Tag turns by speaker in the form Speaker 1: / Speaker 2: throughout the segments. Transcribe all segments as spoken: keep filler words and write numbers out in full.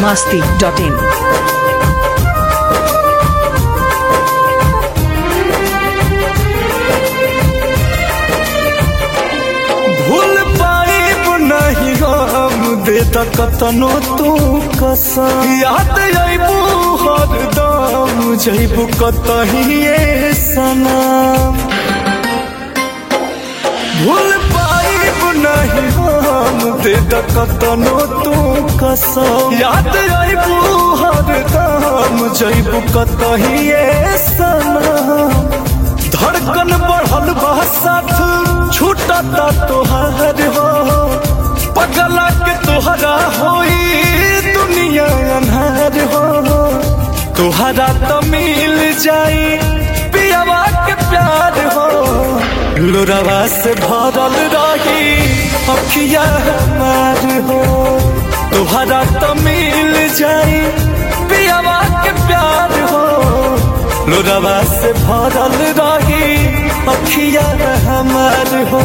Speaker 1: masti dot in.
Speaker 2: भूल पाइब नहीं हम दे कतनो तू कसम, याद अबू हरदम जैबू कतहिए सनम। भूल पाइब नहीं हम दे कतनो तू कसम, याद अबू हरदम जैबू कतहिए सनम। धड़कन बढ़ल बा साथ छूटता तोहार हो, पगला के तोहरा होई दुनिया अन्हार हो। तोहरा तो मिल जाई पियावा के प्यार हो, लोरावा से भरल रही अखिया हमार हो। तोहरा तो मिल जाई पियावा के प्यार हो, लोरावा से भरल रही अखिया हमार हो।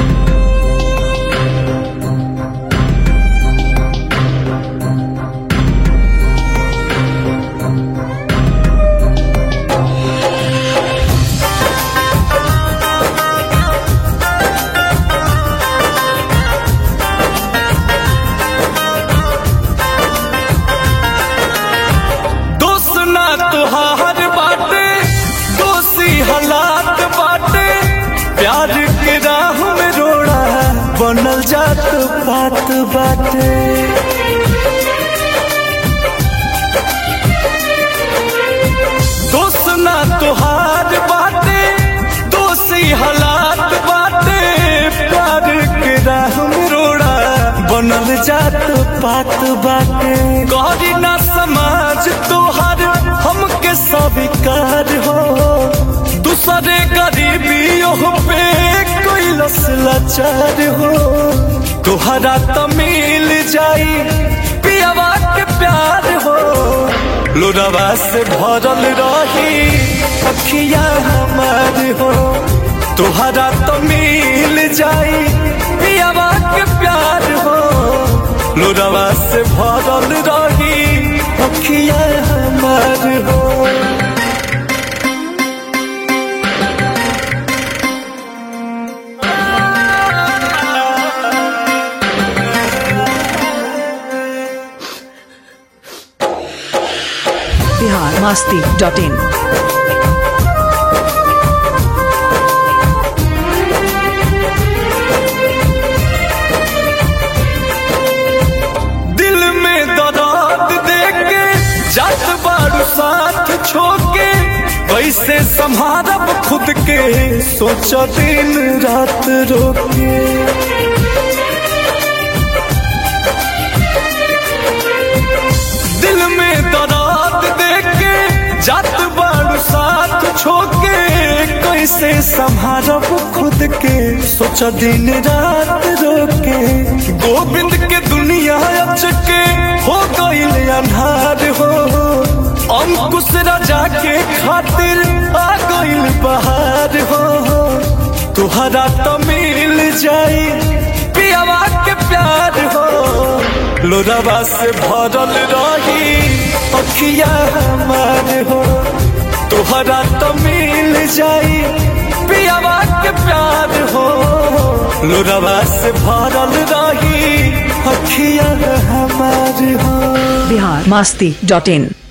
Speaker 2: तोहार बाटे दोषी हालात बाटे, प्यार के राह में रोड़ा बनल जात बात बाटे। दोस्त ना तोहार बाटे दोषी हालात बाटे, प्यार के राह में रोड़ा बनल जात बात बाटे। गौरी ना समाज तोहार हमके स्वीकार हो, दूसरे गरीबियों पे कोई लाचार हो। तोहरा तो मिल जाई पियावा के प्यार हो, लोरावा से भरल रही अखिया हमार हो। तोहरा तो मिल जाई पियावा के प्यार हो, लोरावा से भरल रही अखिया हमार हो।
Speaker 1: Bihar masti dot in. जात बारू साथ छोके वैसे संभारब खुद के, सोचा दिन रात रोके। दिल में दराद देके जात बारू साथ छोके, कैसे संभारब खुद के, सोचा दिन रात रोके। गोविंद के दुनिया अचके हो गईल अन्हार हो, अंकुश राजा के खातिर आ गईल बहार हो। तुहरा तो मिल जाई पियावा के प्यार हो, लोरावा से भरल रही अखिया हमार हो। तुहरा तो मिल जाई पियावा के प्यार हो, लोरावा से भरल रही अखिया हमार हो। Bihar masti dot in.